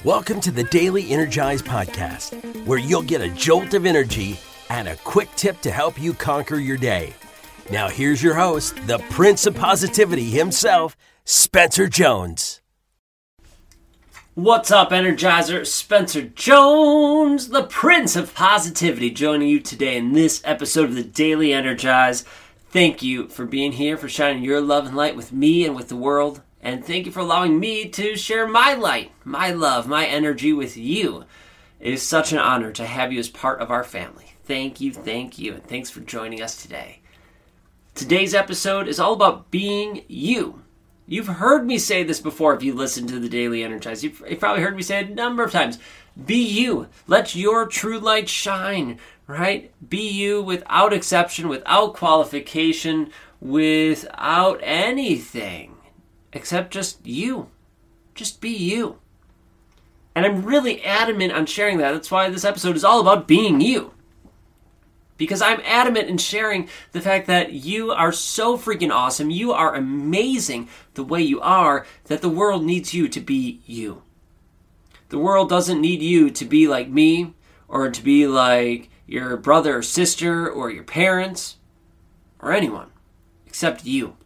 Welcome to the Daily Energize Podcast, where you'll get a jolt of energy and a quick tip to help you conquer your day. Now here's your host, the Prince of Positivity himself, Spencer Jones. What's up, Energizer? Spencer Jones, the Prince of Positivity, joining you today in this episode of the Daily Energize. Thank you for being here, for shining your love and light with me and with the world. And thank you for allowing me to share my light, my love, my energy with you. It is such an honor to have you as part of our family. Thank you, and thanks for joining us today. Today's episode is all about being you. You've heard me say this before if you listen to the Daily Energize. You've probably heard me say it a number of times. Be you. Let your true light shine, right? Be you without exception, without qualification, without anything. Except just you. Just be you. And I'm really adamant on sharing that. That's why this episode is all about being you. Because I'm adamant in sharing the fact that you are so freaking awesome. You are amazing the way you are, that the world needs you to be you. The world doesn't need you to be like me, or to be like your brother or sister, or your parents, or anyone, except you.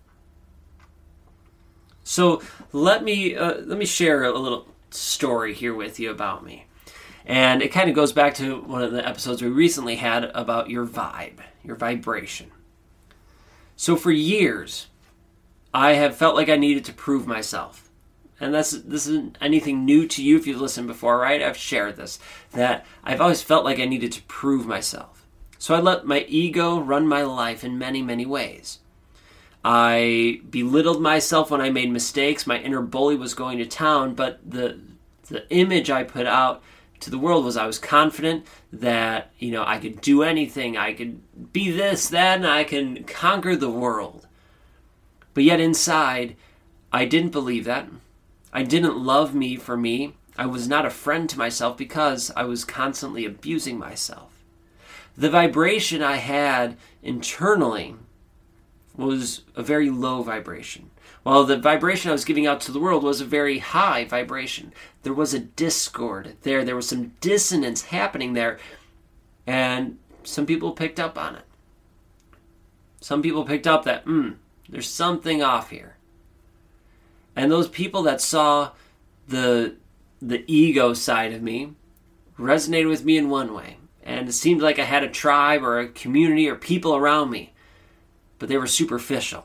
So let me share a little story here with you about me. And it kind of goes back to one of the episodes we recently had about your vibe, your vibration. So for years, I have felt like I needed to prove myself. And this isn't anything new to you if you've listened before, right? I've shared this, that I've always felt like I needed to prove myself. So I let my ego run my life in many, many ways. I belittled myself when I made mistakes. My inner bully was going to town, but the image I put out to the world was I was confident that, I could do anything. I could be this, that, and I can conquer the world. But yet inside, I didn't believe that. I didn't love me for me. I was not a friend to myself because I was constantly abusing myself. The vibration I had internally was a very low vibration, while the vibration I was giving out to the world was a very high vibration. There was a discord there. There was some dissonance happening there, and some people picked up on it. Some people picked up that, there's something off here. And those people that saw the ego side of me resonated with me in one way, and it seemed like I had a tribe or a community or people around me. But they were superficial.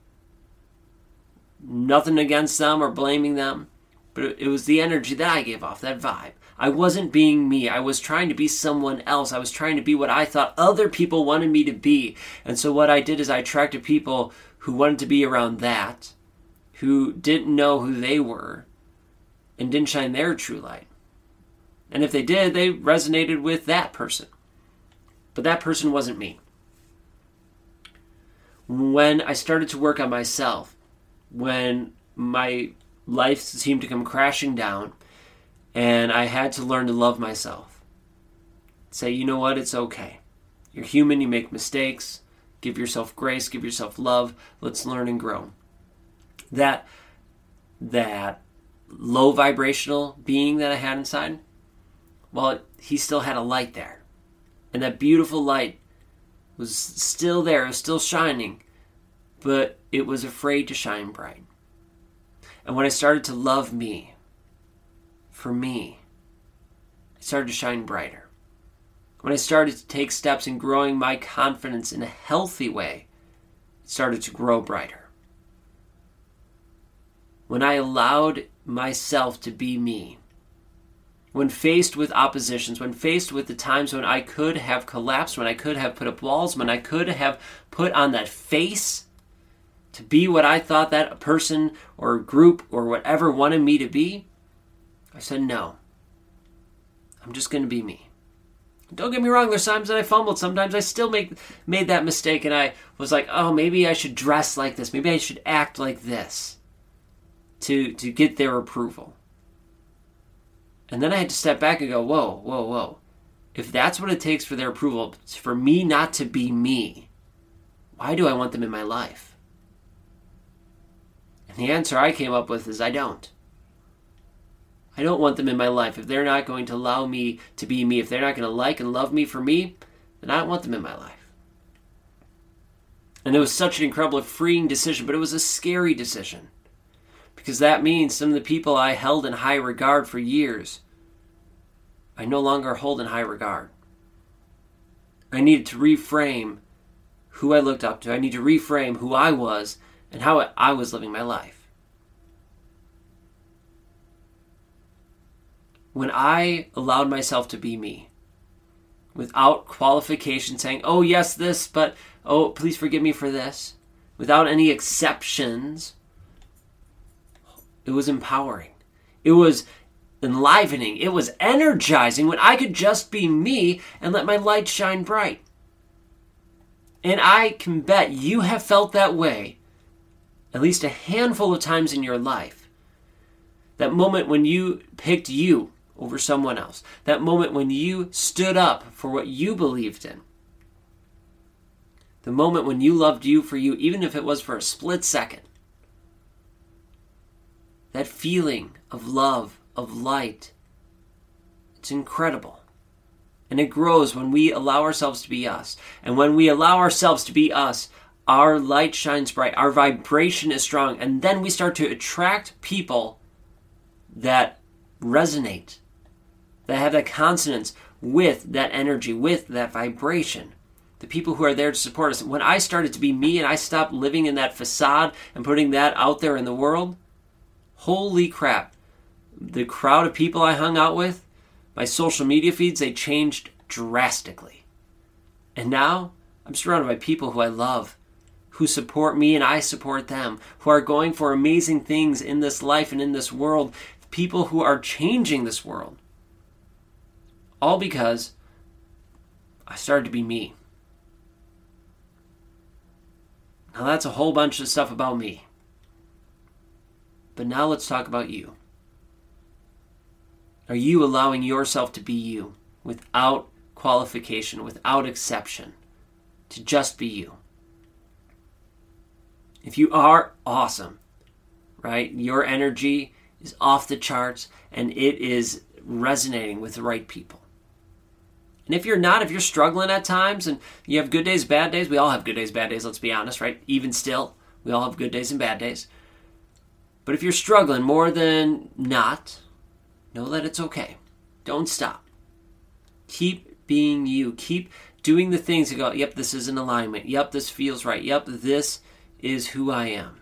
Nothing against them or blaming them, but it was the energy that I gave off, that vibe. I wasn't being me. I was trying to be someone else. I was trying to be what I thought other people wanted me to be. And so what I did is I attracted people who wanted to be around that, who didn't know who they were, and didn't shine their true light. And if they did, they resonated with that person. But that person wasn't me. When I started to work on myself, when my life seemed to come crashing down, and I had to learn to love myself. Say, you know what, it's okay. You're human, you make mistakes. Give yourself grace, give yourself love. Let's learn and grow. That low vibrational being that I had inside, well, he still had a light there. And that beautiful light was still there, it was still shining, but it was afraid to shine bright. And when I started to love me, for me, I started to shine brighter. When I started to take steps in growing my confidence in a healthy way, it started to grow brighter. When I allowed myself to be me, when faced with oppositions, when faced with the times when I could have collapsed, when I could have put up walls, when I could have put on that face to be what I thought that person or group or whatever wanted me to be, I said, no, I'm just going to be me. Don't get me wrong, there's times that I fumbled. Sometimes I still made that mistake, and I was like, oh, maybe I should dress like this. Maybe I should act like this to get their approval. And then I had to step back and go, whoa. If that's what it takes for their approval, for me not to be me, why do I want them in my life? And the answer I came up with is I don't. I don't want them in my life. If they're not going to allow me to be me, if they're not going to like and love me for me, then I don't want them in my life. And it was such an incredible, freeing decision, but it was a scary decision. Because that means some of the people I held in high regard for years, I no longer hold in high regard. I needed to reframe who I looked up to. I need to reframe who I was and how I was living my life. When I allowed myself to be me, without qualification, saying, oh yes, this, but oh, please forgive me for this, without any exceptions, it was empowering. It was enlivening. It was energizing when I could just be me and let my light shine bright. And I can bet you have felt that way at least a handful of times in your life. That moment when you picked you over someone else. That moment when you stood up for what you believed in. The moment when you loved you for you, even if it was for a split second. That feeling of love, of light, it's incredible. And it grows when we allow ourselves to be us. And when we allow ourselves to be us, our light shines bright, our vibration is strong, and then we start to attract people that resonate, that have that consonance with that energy, with that vibration. The people who are there to support us. When I started to be me and I stopped living in that facade and putting that out there in the world, holy crap. The crowd of people I hung out with, my social media feeds, they changed drastically. And now I'm surrounded by people who I love, who support me and I support them, who are going for amazing things in this life and in this world, people who are changing this world. All because I started to be me. Now that's a whole bunch of stuff about me. But now let's talk about you. Are you allowing yourself to be you without qualification, without exception, to just be you? If you are, awesome, right? Your energy is off the charts and it is resonating with the right people. And if you're not, if you're struggling at times and you have good days, bad days, we all have good days, bad days, let's be honest, right? Even still, we all have good days and bad days. But if you're struggling more than not, know that it's okay. Don't stop. Keep being you. Keep doing the things that go, yep, this is in alignment. Yep, this feels right. Yep, this is who I am.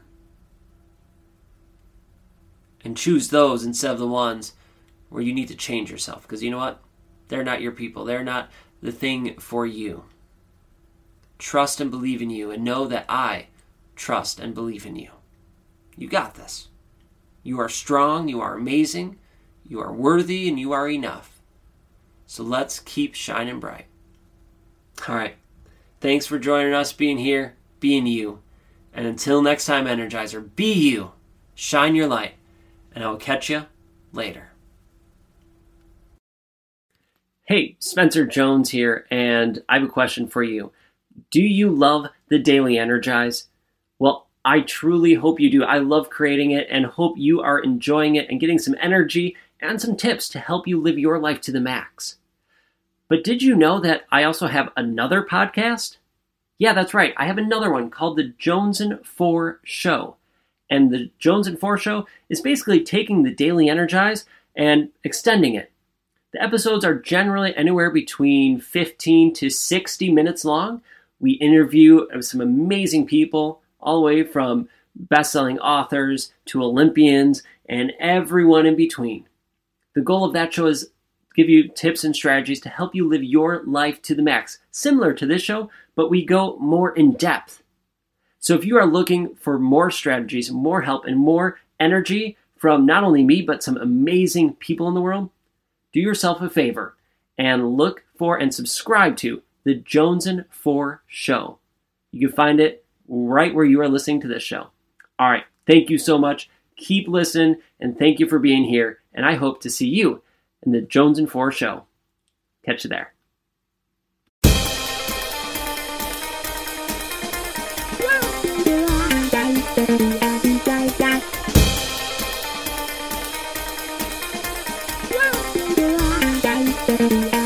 And choose those instead of the ones where you need to change yourself. Because you know what? They're not your people. They're not the thing for you. Trust and believe in you and know that I trust and believe in you. You got this. You are strong. You are amazing. You are worthy and you are enough. So let's keep shining bright. All right. Thanks for joining us, being here, being you. And until next time, Energizer, be you. Shine your light. And I will catch you later. Hey, Spencer Jones here, and I have a question for you. Do you love the Daily Energize? Well, I truly hope you do. I love creating it and hope you are enjoying it and getting some energy and some tips to help you live your life to the max. But did you know that I also have another podcast? Yeah, that's right. I have another one called The Jones and 4 Show. And The Jones and 4 Show is basically taking the Daily Energize and extending it. The episodes are generally anywhere between 15 to 60 minutes long. We interview some amazing people, all the way from best-selling authors to Olympians and everyone in between. The goal of that show is to give you tips and strategies to help you live your life to the max, similar to this show, but we go more in depth. So if you are looking for more strategies, more help, and more energy from not only me, but some amazing people in the world, do yourself a favor and look for and subscribe to The Jones and 4 Show. You can find it right where you are listening to this show. All right. Thank you so much. Keep listening, and thank you for being here. And I hope to see you in The Jones and 4 Show. Catch you there. day.